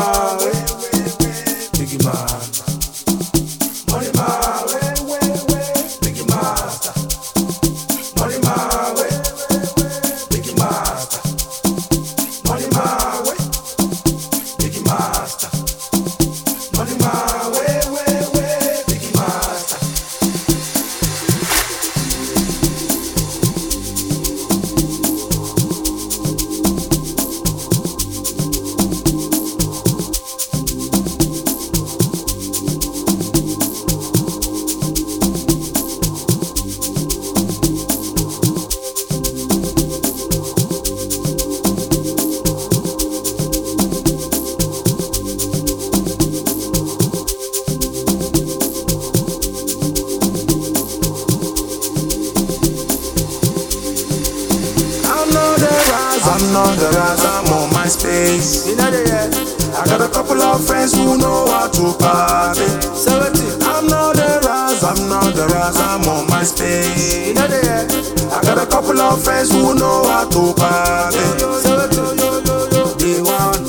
my way, Biggie Master. Money my way, Biggie Master. Money my way, Biggie Master. Money my way, Biggie Master. Money my way, Biggie Master. I'm not the rise, I'm on my space. I got a couple of friends who know how to party. I'm not the rise, I'm on my space. I got a couple of friends who know how to party. Day one,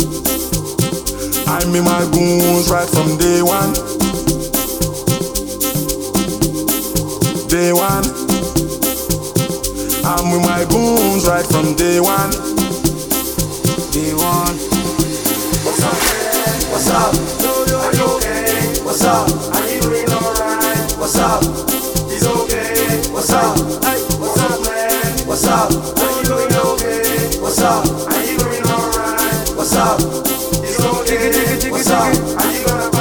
I meet my goons right from day one. Day one, I'm with my goons right from day one. Day one. What's up, man? What's up? Are you okay? What's up? Are you doing alright? What's up? He's okay. What's up? Hey, what's up, man? What's up? Are you doing okay? What's up? Are you doing alright? What's up? He's okay. What's up? Are you gonna